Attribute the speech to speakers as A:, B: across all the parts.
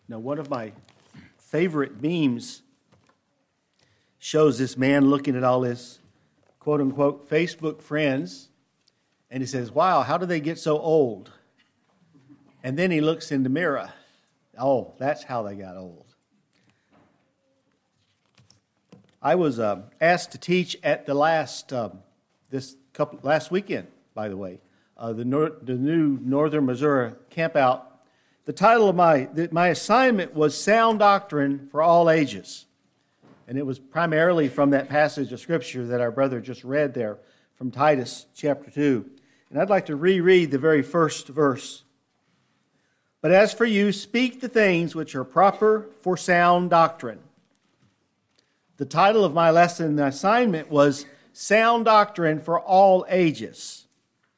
A: Now, one of my favorite memes shows this man looking at all his quote-unquote Facebook friends, and he says, wow, how do they get so old? And then he looks in the mirror. Oh, that's how they got old. I was asked to teach at the last weekend, by the way, the new Northern Missouri campout. The title of my assignment was Sound Doctrine for All Ages. And it was primarily from that passage of Scripture that our brother just read there from Titus chapter 2. And I'd like to reread the very first verse. But as for you, speak the things which are proper for sound doctrine. The title of my lesson, the assignment, was Sound Doctrine for All Ages.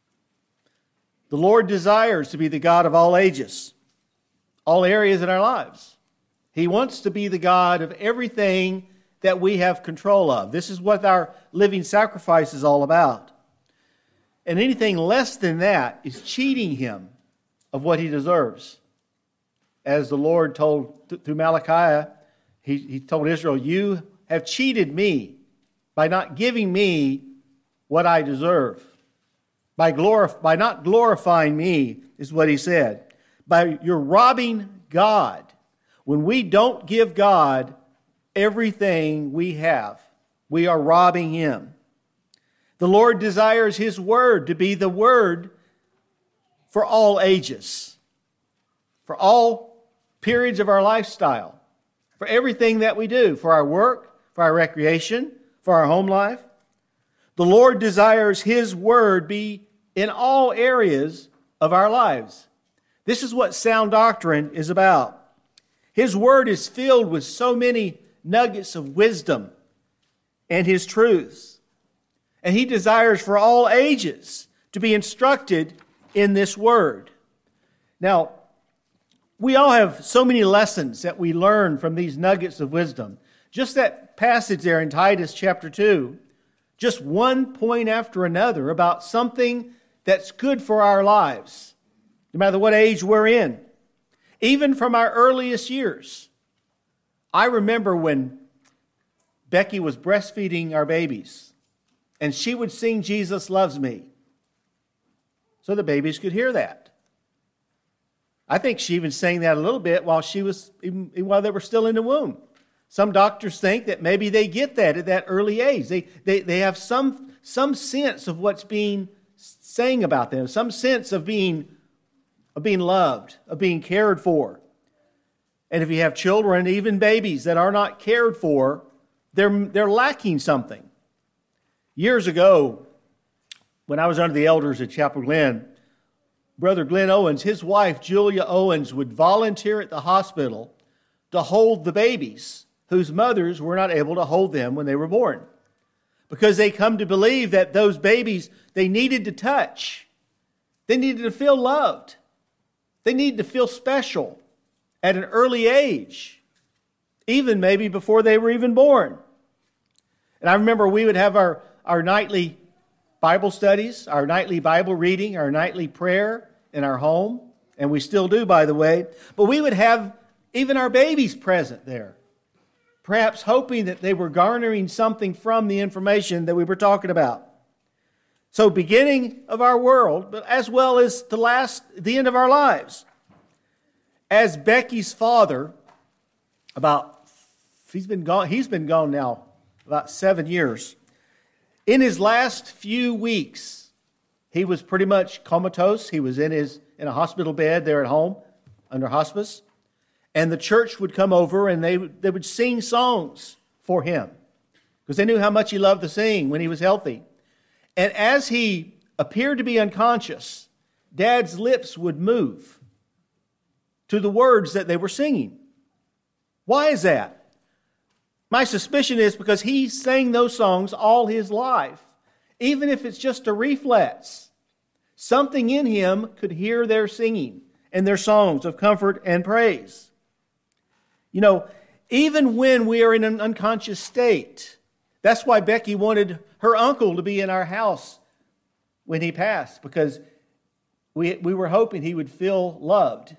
A: The Lord desires to be the God of all ages, all areas in our lives. He wants to be the God of everything that we have control of. This is what our living sacrifice is all about. And anything less than that is cheating Him of what He deserves. As the Lord told through Malachi, He told Israel, you have cheated me by not giving me what I deserve. By not glorifying me, is what He said. You're robbing God. When we don't give God everything we have, we are robbing Him. The Lord desires His Word to be the Word for all ages, for all periods of our lifestyle, for everything that we do, for our work, for our recreation, for our home life. The Lord desires His Word be in all areas of our lives. This is what sound doctrine is about. His Word is filled with so many nuggets of wisdom and His truths. And He desires for all ages to be instructed in this Word. Now, we all have so many lessons that we learn from these nuggets of wisdom. Just that passage there in Titus chapter 2, just one point after another about something that's good for our lives, no matter what age we're in. Even from our earliest years. I remember when Becky was breastfeeding our babies, and she would sing Jesus Loves Me, so the babies could hear that. I think she even sang that a little bit while they were still in the womb. Some doctors think that maybe they get that at that early age. They have some sense of what's being sang about them, some sense of being loved, of being cared for. And if you have children, even babies that are not cared for, they're lacking something. Years ago, when I was under the elders at Chapel Glen, Brother Glenn Owens, his wife Julia Owens, would volunteer at the hospital to hold the babies whose mothers were not able to hold them when they were born. Because they come to believe that those babies, they needed to touch. They needed to feel loved. They needed to feel special at an early age, even maybe before they were even born. And I remember we would have our nightly Bible studies, our nightly Bible reading, our nightly prayer in our home, and we still do, by the way. But we would have even our babies present there, perhaps hoping that they were garnering something from the information that we were talking about. So beginning of our world, but as well as the end of our lives. As Becky's father, he's been gone now about 7 years. In his last few weeks, he was pretty much comatose. He was in a hospital bed there at home under hospice. And the church would come over and they would sing songs for him because they knew how much he loved to sing when he was healthy. And as he appeared to be unconscious, Dad's lips would move to the words that they were singing. Why is that? My suspicion is because he sang those songs all his life. Even if it's just a reflex, something in him could hear their singing and their songs of comfort and praise. You know, even when we are in an unconscious state, that's why Becky wanted her uncle to be in our house when he passed, because we were hoping he would feel loved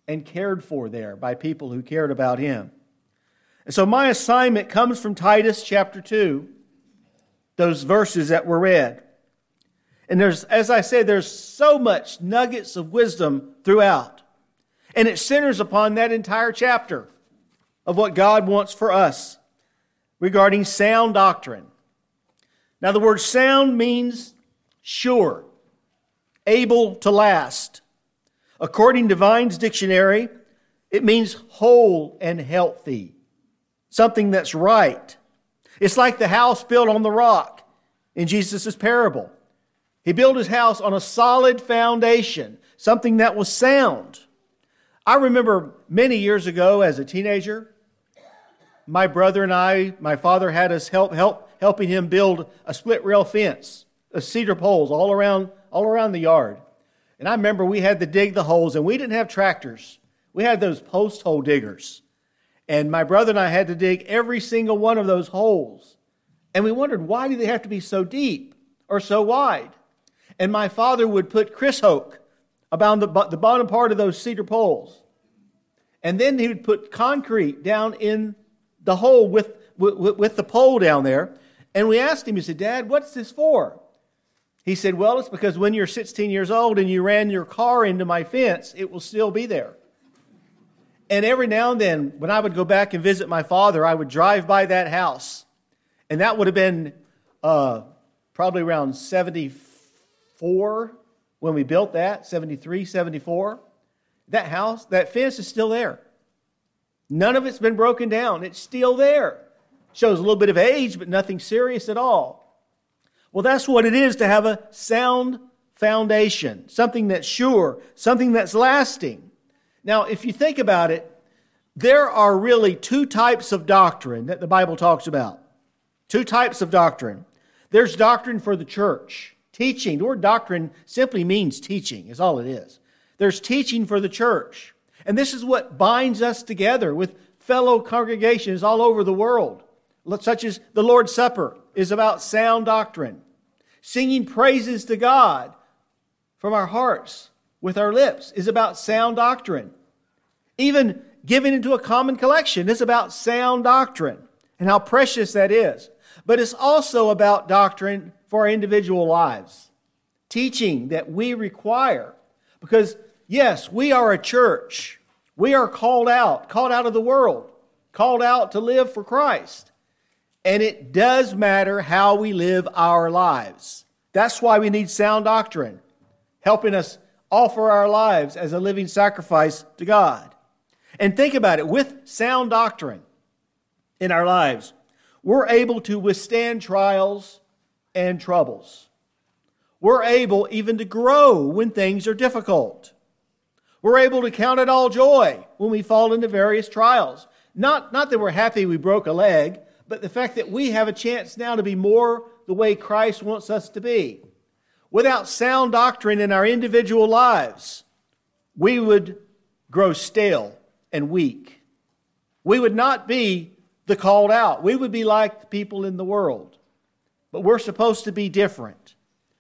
A: and cared for there by people who cared about him. And so my assignment comes from Titus chapter 2, those verses that were read. And as I said, there's so much nuggets of wisdom throughout. And it centers upon that entire chapter of what God wants for us regarding sound doctrine. Now, the word sound means sure, able to last. According to Vine's dictionary, it means whole and healthy, something that's right. It's like the house built on the rock in Jesus' parable. He built his house on a solid foundation, something that was sound. I remember many years ago as a teenager, my brother and I, my father had us helping him build a split rail fence, cedar poles all around the yard. And I remember we had to dig the holes, and we didn't have tractors. We had those post hole diggers. And my brother and I had to dig every single one of those holes. And we wondered, why do they have to be so deep or so wide? And my father would put Chris Oak about the bottom part of those cedar poles. And then he would put concrete down in the hole with the pole down there. And we asked him, he said, "Dad, what's this for?" He said, "Well, it's because when you're 16 years old and you ran your car into my fence, it will still be there." And every now and then, when I would go back and visit my father, I would drive by that house. And that would have been probably around 74 when we built that, 73, 74. That house, that fence is still there. None of it's been broken down. It's still there. Shows a little bit of age, but nothing serious at all. Well, that's what it is to have a sound foundation, something that's sure, something that's lasting. Now, if you think about it, there are really two types of doctrine that the Bible talks about. Two types of doctrine. There's doctrine for the church, teaching. The word doctrine simply means teaching, is all it is. There's teaching for the church. And this is what binds us together with fellow congregations all over the world, such as the Lord's Supper is about sound doctrine. Singing praises to God from our hearts with our lips is about sound doctrine. Even giving into a common collection is about sound doctrine and how precious that is. But it's also about doctrine for our individual lives. Teaching that we require. Because, yes, we are a church. We are called out of the world, called out to live for Christ. And it does matter how we live our lives. That's why we need sound doctrine, helping us offer our lives as a living sacrifice to God. And think about it, with sound doctrine in our lives, we're able to withstand trials and troubles. We're able even to grow when things are difficult. We're able to count it all joy when we fall into various trials. Not that we're happy we broke a leg, but the fact that we have a chance now to be more the way Christ wants us to be. Without sound doctrine in our individual lives, we would grow stale and weak. We would not be the called out. We would be like the people in the world. But we're supposed to be different.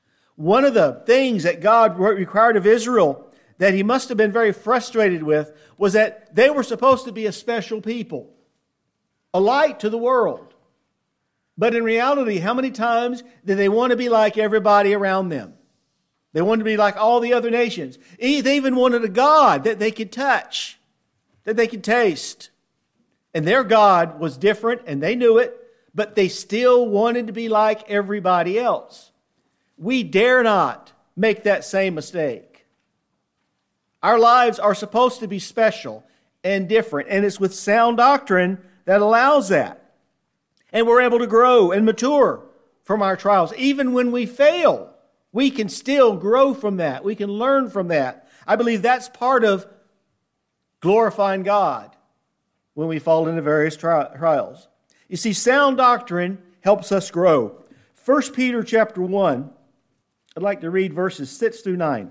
A: One of the things that God required of Israel that he must have been very frustrated with was that they were supposed to be a special people, a light to the world. But in reality, how many times did they want to be like everybody around them? They wanted to be like all the other nations. They even wanted a God that they could touch, that they could taste. And their God was different, and they knew it, but they still wanted to be like everybody else. We dare not make that same mistake. Our lives are supposed to be special and different, and it's with sound doctrine that allows that. And we're able to grow and mature from our trials. Even when we fail, we can still grow from that. We can learn from that. I believe that's part of glorifying God when we fall into various trials. You see, sound doctrine helps us grow. 1 Peter chapter 1, I'd like to read verses 6 through 9.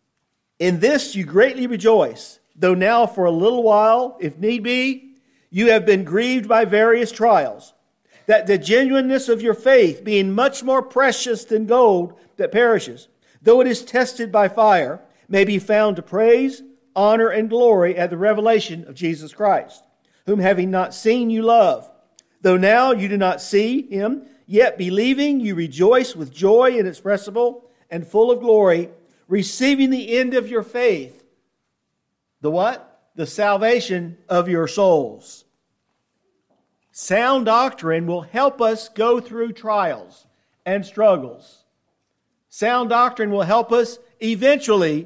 A: In this you greatly rejoice, though now for a little while, if need be, you have been grieved by various trials, that the genuineness of your faith, being much more precious than gold that perishes, though it is tested by fire, may be found to praise, honor, and glory at the revelation of Jesus Christ, whom having not seen you love. Though now you do not see him, yet believing you rejoice with joy inexpressible and full of glory, receiving the end of your faith. The what? The salvation of your souls. Sound doctrine will help us go through trials and struggles. Sound doctrine will help us eventually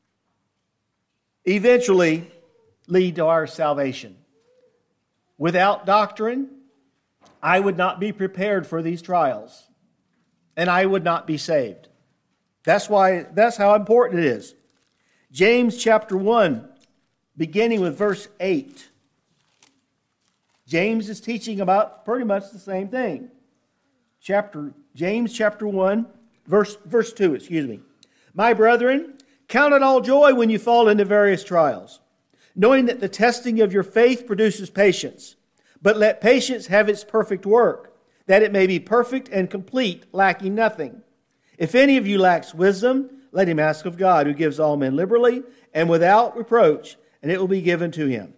A: lead to our salvation. Without doctrine, I would not be prepared for these trials, and I would not be saved. That's how important it is. James chapter 1, beginning with verse 8. James is teaching about pretty much the same thing. James chapter 1, verse 2, My brethren, count it all joy when you fall into various trials, knowing that the testing of your faith produces patience. But let patience have its perfect work, that it may be perfect and complete, lacking nothing. If any of you lacks wisdom, let him ask of God, who gives all men liberally and without reproach, and it will be given to him.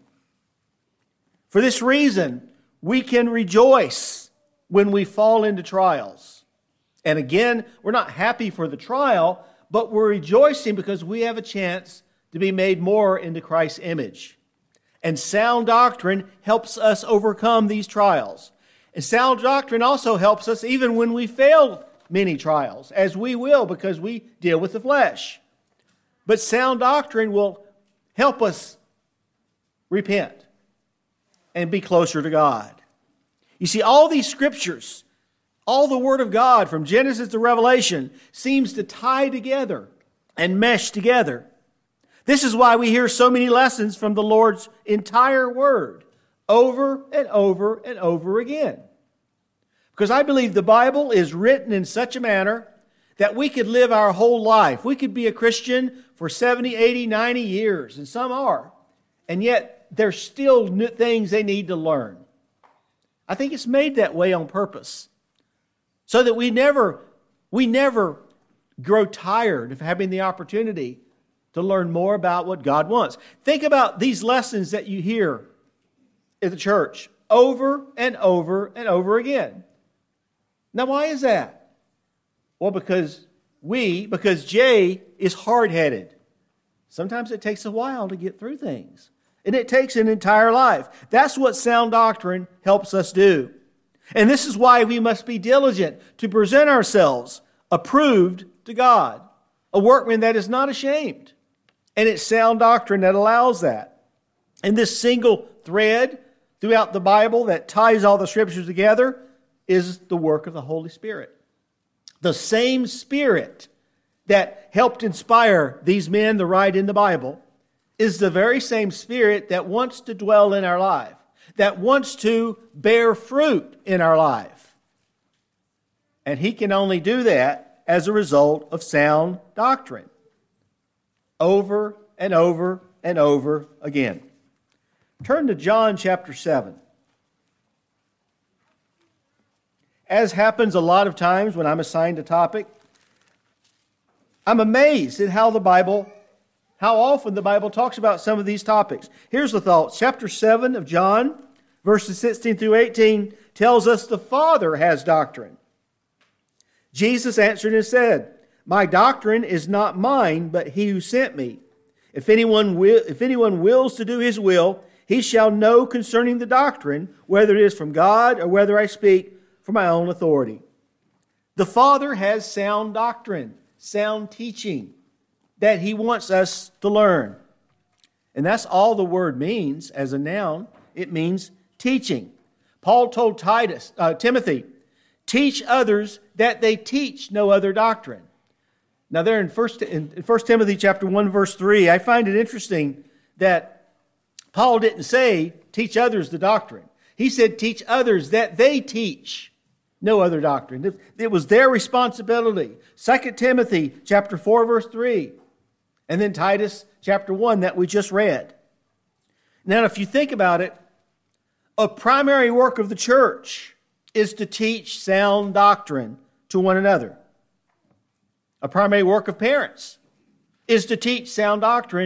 A: For this reason, we can rejoice when we fall into trials. And again, we're not happy for the trial, but we're rejoicing because we have a chance to be made more into Christ's image. And sound doctrine helps us overcome these trials. And sound doctrine also helps us even when we fail many trials, as we will because we deal with the flesh. But sound doctrine will help us repent and be closer to God. You see, all these scriptures, all the Word of God from Genesis to Revelation seems to tie together and mesh together. This is why we hear so many lessons from the Lord's entire Word over and over and over again. Because I believe the Bible is written in such a manner that we could live our whole life. We could be a Christian for 70, 80, 90 years, and some are. And yet, there's still new things they need to learn. I think it's made that way on purpose, so that we never grow tired of having the opportunity to learn more about what God wants. Think about these lessons that you hear at the church over and over and over again. Now, why is that? Well, because Jay is hard-headed. Sometimes it takes a while to get through things. And it takes an entire life. That's what sound doctrine helps us do. And this is why we must be diligent to present ourselves approved to God, a workman that is not ashamed. And it's sound doctrine that allows that. And this single thread throughout the Bible that ties all the scriptures together is the work of the Holy Spirit. The same Spirit that helped inspire these men to write in the Bible is the very same Spirit that wants to dwell in our life, that wants to bear fruit in our life. And He can only do that as a result of sound doctrine. Over and over and over again. Turn to John chapter 7. As happens a lot of times when I'm assigned a topic, I'm amazed at how often the Bible talks about some of these topics. Here's the thoughts. Chapter 7 of John, verses 16 through 18, tells us the Father has doctrine. Jesus answered and said, My doctrine is not mine, but He who sent me. If anyone wills to do His will, he shall know concerning the doctrine, whether it is from God or whether I speak from my own authority. The Father has sound doctrine, sound teaching that He wants us to learn. And that's all the word means as a noun. It means teaching. Paul told Timothy, teach others that they teach no other doctrine. Now there in 1 Timothy chapter 1, verse 3, I find it interesting that Paul didn't say, teach others the doctrine. He said, teach others that they teach no other doctrine. It was their responsibility. 2 Timothy chapter 4, verse 3. And then Titus chapter 1 that we just read. Now, if you think about it, a primary work of the church is to teach sound doctrine to one another. A primary work of parents is to teach sound doctrine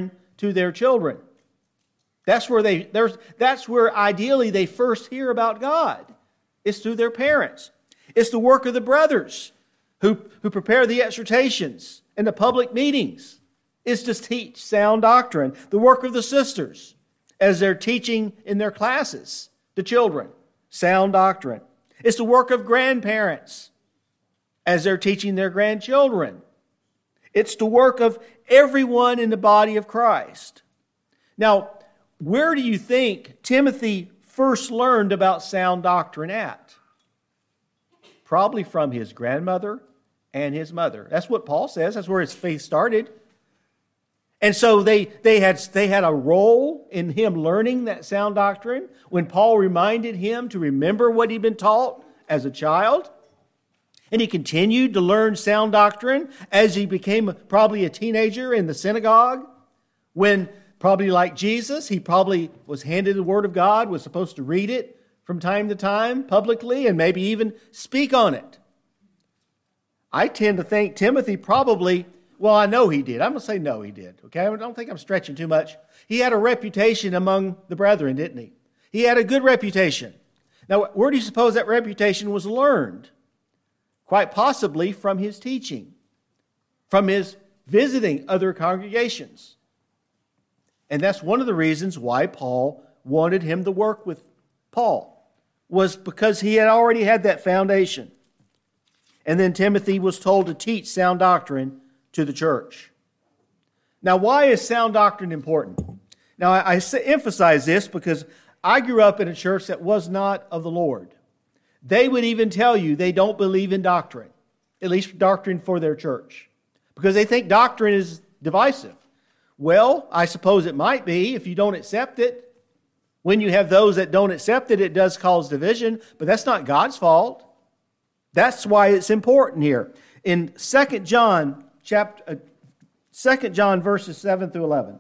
A: to their children. That's where ideally they first hear about God. It's through their parents. It's the work of the brothers who prepare the exhortations and the public meetings. It's to teach sound doctrine. The work of the sisters as they're teaching in their classes to children, sound doctrine. It's the work of grandparents as they're teaching their grandchildren. It's the work of everyone in the body of Christ. Now, where do you think Timothy first learned about sound doctrine at? Probably from his grandmother and his mother. That's what Paul says. That's where his faith started. And so they had a role in him learning that sound doctrine when Paul reminded him to remember what he'd been taught as a child. And he continued to learn sound doctrine as he became probably a teenager in the synagogue, when probably like Jesus, he probably was handed the Word of God, was supposed to read it from time to time publicly and maybe even speak on it. I tend to think Timothy probably, well, I know he did. I'm going to say no, he did. Okay, I don't think I'm stretching too much. He had a reputation among the brethren, didn't he? He had a good reputation. Now, where do you suppose that reputation was learned? Quite possibly from his teaching, from his visiting other congregations. And that's one of the reasons why Paul wanted him to work with Paul, was because he had already had that foundation. And then Timothy was told to teach sound doctrine to the church. Now, why is sound doctrine important? Now, I emphasize this because I grew up in a church that was not of the Lord. They would even tell you they don't believe in doctrine, at least doctrine for their church, because they think doctrine is divisive. Well, I suppose it might be if you don't accept it. When you have those that don't accept it, it does cause division, but that's not God's fault. That's why it's important here. In 2 John verses 7 through 11.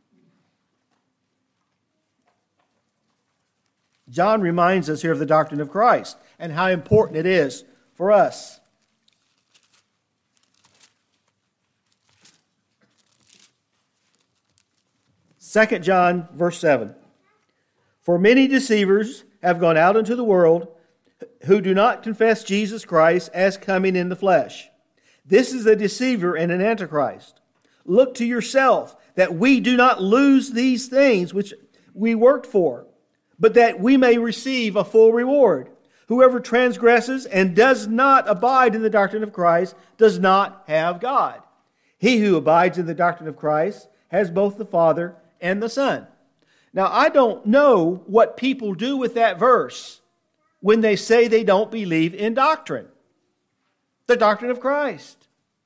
A: John reminds us here of the doctrine of Christ and how important it is for us. 2 John verse 7. For many deceivers have gone out into the world who do not confess Jesus Christ as coming in the flesh. This is a deceiver and an antichrist. Look to yourself that we do not lose these things which we worked for, but that we may receive a full reward. Whoever transgresses and does not abide in the doctrine of Christ does not have God. He who abides in the doctrine of Christ has both the Father and the Son. Now, I don't know what people do with that verse when they say they don't believe in doctrine, the doctrine of Christ.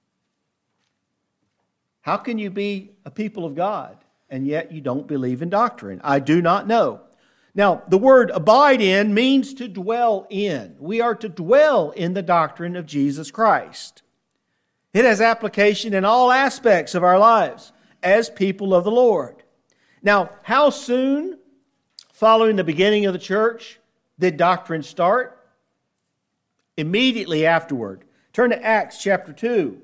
A: How can you be a people of God and yet you don't believe in doctrine? I do not know. Now, the word abide in means to dwell in. We are to dwell in the doctrine of Jesus Christ. It has application in all aspects of our lives as people of the Lord. Now, how soon following the beginning of the church did doctrine start? Immediately afterward. Turn to Acts chapter 2.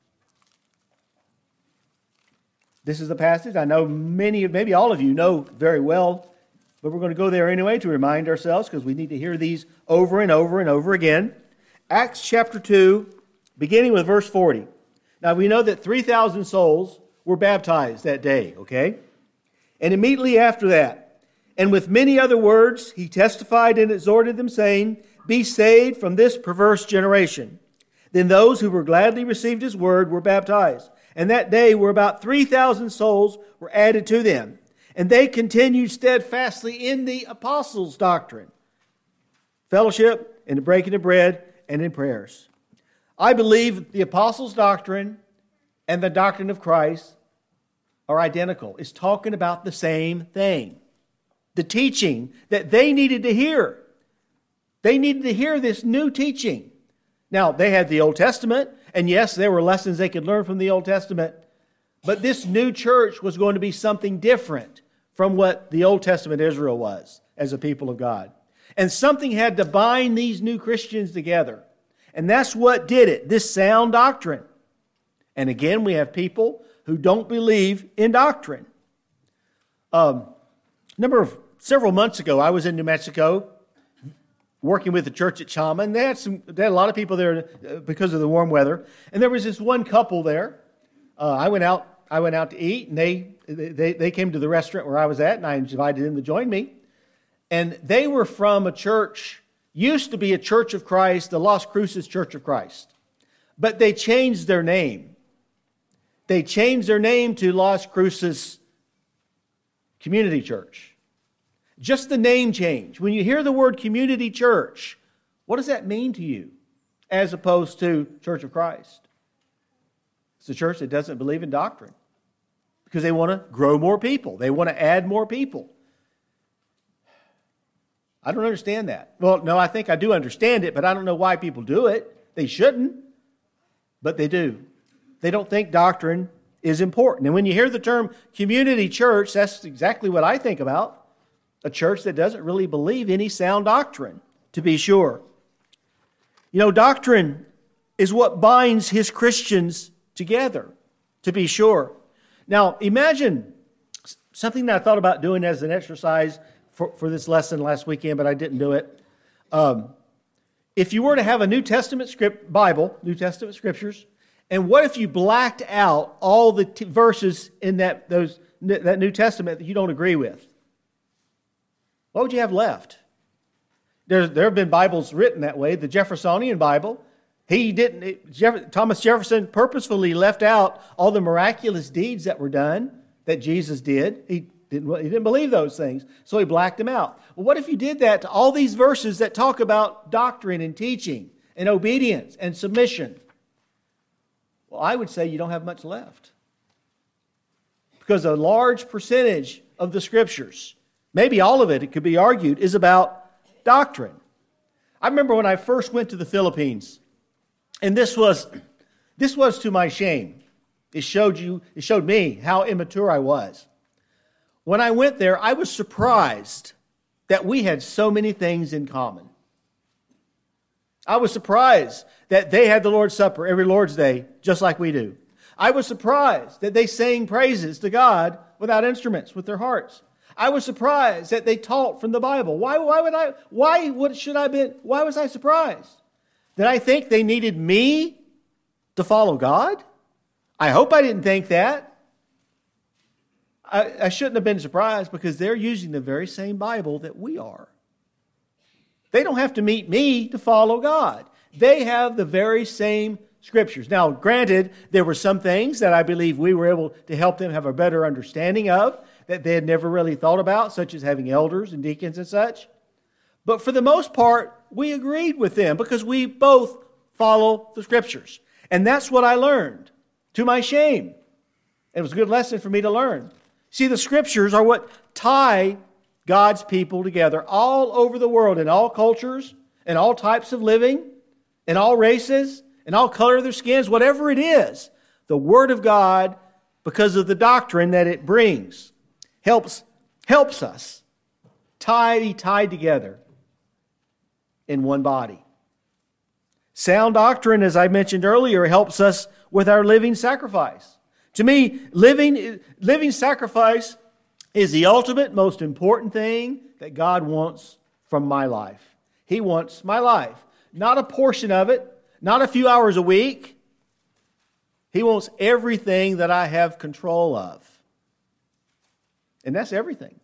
A: This is the passage I know maybe all of you know very well, but we're going to go there anyway to remind ourselves because we need to hear these over and over and over again. Acts chapter 2, beginning with verse 40. Now we know that 3,000 souls were baptized that day, okay? And immediately after that, and with many other words, he testified and exhorted them, saying, Be saved from this perverse generation. Then those who were gladly received his word were baptized. And that day were about 3,000 souls were added to them. And they continued steadfastly in the apostles' doctrine, fellowship, in the breaking of bread, and in prayers. I believe the apostles' doctrine and the doctrine of Christ are identical. It's talking about the same thing. The teaching that they needed to hear. They needed to hear this new teaching. Now, they had the Old Testament, and yes, there were lessons they could learn from the Old Testament, but this new church was going to be something different from what the Old Testament Israel was as a people of God. And something had to bind these new Christians together. And that's what did it, this sound doctrine. And again, we have people who don't believe in doctrine. Several months ago, I was in New Mexico working with the church at Chama, and they had a lot of people there because of the warm weather. And there was this one couple there. I went out to eat, and they came to the restaurant where I was at, and I invited them to join me. And they were from a church, used to be a Church of Christ, the Las Cruces Church of Christ. But they changed their name. They changed their name to Las Cruces Community Church. Just the name change. When you hear the word community church, what does that mean to you as opposed to Church of Christ? It's a church that doesn't believe in doctrine because they want to grow more people. They want to add more people. I don't understand that. Well, no, I think I do understand it, but I don't know why people do it. They shouldn't, but they do. They don't think doctrine is important. And when you hear the term community church, that's exactly what I think about. A church that doesn't really believe any sound doctrine, to be sure. You know, doctrine is what binds His Christians together, to be sure. Now, imagine something that I thought about doing as an exercise for this lesson last weekend, but I didn't do it. If you were to have a New Testament Bible, New Testament scriptures, and what if you blacked out all the verses in that New Testament that you don't agree with? What would you have left? There have been Bibles written that way. The Jeffersonian Bible, Thomas Jefferson purposefully left out all the miraculous deeds that were done that Jesus did. He didn't believe those things, so he blacked them out. Well, what if you did that to all these verses that talk about doctrine and teaching and obedience and submission? Well, I would say you don't have much left. Because a large percentage of the Scriptures, maybe all of it, it could be argued, is about doctrine. I remember when I first went to the Philippines, and this was to my shame. It showed me how immature I was. When I went there, I was surprised that we had so many things in common. I was surprised that they had the Lord's Supper every Lord's Day, just like we do. I was surprised that they sang praises to God without instruments, with their hearts. I was surprised that they taught from the Bible. Why was I surprised? Did I think they needed me to follow God? I hope I didn't think that. I shouldn't have been surprised because they're using the very same Bible that we are. They don't have to meet me to follow God. They have the very same Scriptures. Now, granted, there were some things that I believe we were able to help them have a better understanding of that they had never really thought about, such as having elders and deacons and such. But for the most part, we agreed with them because we both follow the Scriptures. And that's what I learned, to my shame. It was a good lesson for me to learn. See, the Scriptures are what tie God's people together all over the world, in all cultures, in all types of living, in all races, in all color of their skins, whatever it is. The Word of God, because of the doctrine that it brings, helps us be tied together in one body. Sound doctrine, as I mentioned earlier, helps us with our living sacrifice. To me, living sacrifice is the ultimate, most important thing that God wants from my life. He wants my life, not a portion of it, not a few hours a week. He wants everything that I have control of. And that's everything.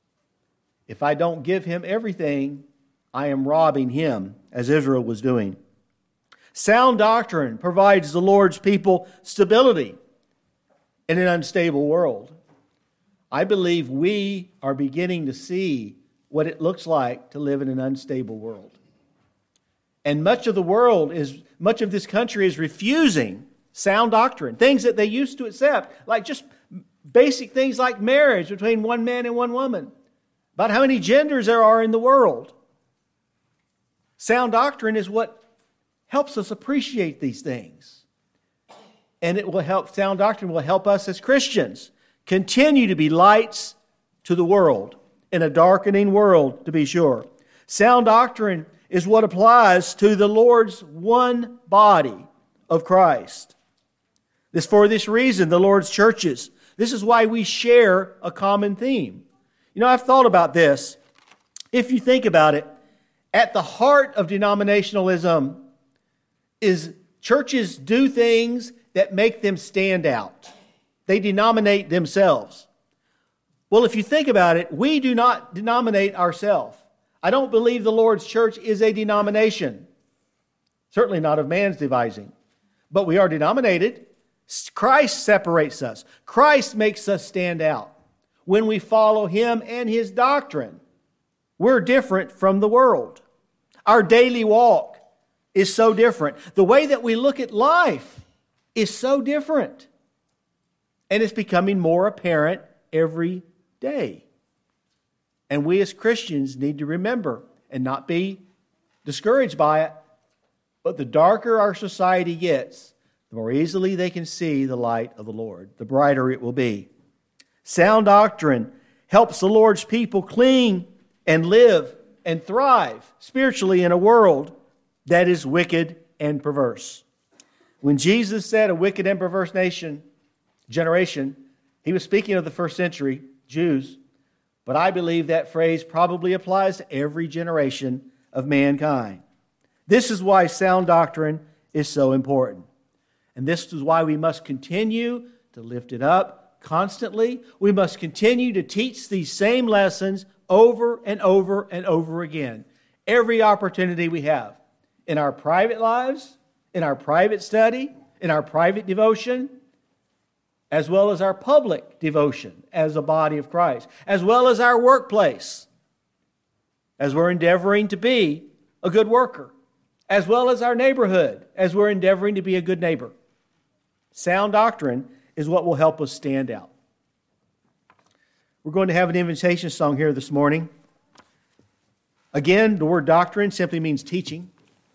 A: If I don't give Him everything, I am robbing Him, as Israel was doing. Sound doctrine provides the Lord's people stability in an unstable world. I believe we are beginning to see what it looks like to live in an unstable world. And much of this country is refusing sound doctrine, things that they used to accept, like just basic things like marriage between one man and one woman, about how many genders there are in the world. Sound doctrine is what helps us appreciate these things. And sound doctrine will help us as Christians continue to be lights to the world, in a darkening world, to be sure. Sound doctrine is what applies to the Lord's one body of Christ. For this reason, the Lord's churches, This is why we share a common theme. You know, I've thought about this. If you think about it, at the heart of denominationalism is churches do things that make them stand out. They denominate themselves. Well, if you think about it, we do not denominate ourselves. I don't believe the Lord's church is a denomination. Certainly not of man's devising. But we are denominated. Christ separates us. Christ makes us stand out. When we follow Him and His doctrine, we're different from the world. Our daily walk is so different. The way that we look at life is so different. And it's becoming more apparent every day. And we as Christians need to remember and not be discouraged by it. But the darker our society gets, the more easily they can see the light of the Lord, the brighter it will be. Sound doctrine helps the Lord's people cling and live and thrive spiritually in a world that is wicked and perverse. When Jesus said a wicked and perverse generation, He was speaking of the first century Jews, but I believe that phrase probably applies to every generation of mankind. This is why sound doctrine is so important. And this is why we must continue to lift it up constantly. We must continue to teach these same lessons over and over and over again. Every opportunity we have. In our private lives, in our private study, in our private devotion, as well as our public devotion as a body of Christ, as well as our workplace, as we're endeavoring to be a good worker, as well as our neighborhood, as we're endeavoring to be a good neighbor. Sound doctrine is what will help us stand out. We're going to have an invitation song here this morning. Again, the word doctrine simply means teaching.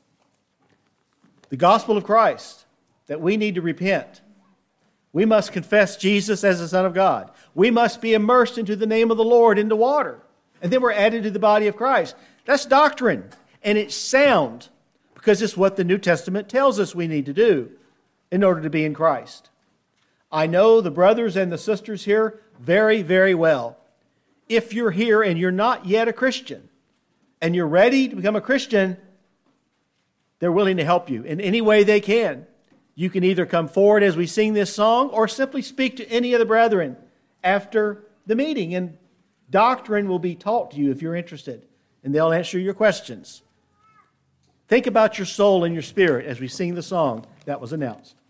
A: The gospel of Christ, that we need to repent. We must confess Jesus as the Son of God. We must be immersed into the name of the Lord into water. And then we're added to the body of Christ. That's doctrine. And it's sound because it's what the New Testament tells us we need to do in order to be in Christ. I know the brothers and the sisters here very, very well. If you're here and you're not yet a Christian and you're ready to become a Christian, they're willing to help you in any way they can. You can either come forward as we sing this song or simply speak to any of the brethren after the meeting, and doctrine will be taught to you if you're interested, and they'll answer your questions. Think about your soul and your spirit as we sing the song that was announced.